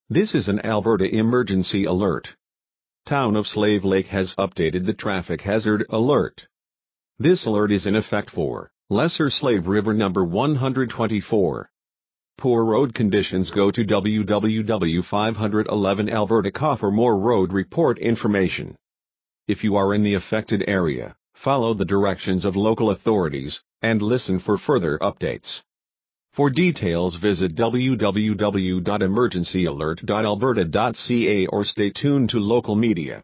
This is an Alberta emergency alert. Town of Slave Lake has updated the traffic hazard alert. This alert is in effect for Lesser Slave River number 124. Poor road conditions. Go to www.511alberta.ca for more road report information. If you are in the affected area, follow the directions of local authorities and listen for further updates. For details, visit www.emergencyalert.alberta.ca or stay tuned to local media.